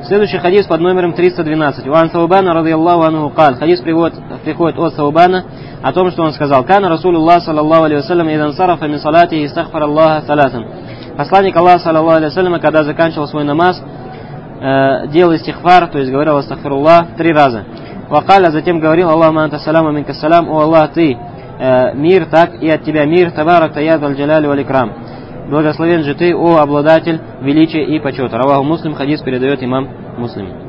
Следующий хадис под номером 312. Уан Саубана радийаллаху анху каль. Хадис приходит от Саубана о том, что он сказал: Кана Расулуллах саллаллаху алейхи вассалям идан сарафа мин салати истагфар Аллаха салатан. Посланник Аллаха саллаллаху алейхи вассалям, когда заканчивал свой намаз, делал истихфар, то есть говорил астагфируллах 3 раза. Вакаля, затем говорил: Аллахума анта салам, минка салам, о Аллах, ты мир, так и от тебя мир, табарак таят аль джаляли валь икрам. Благословен же ты, о обладатель величия и почета. Раваху Муслим, хадис передает имам Муслим.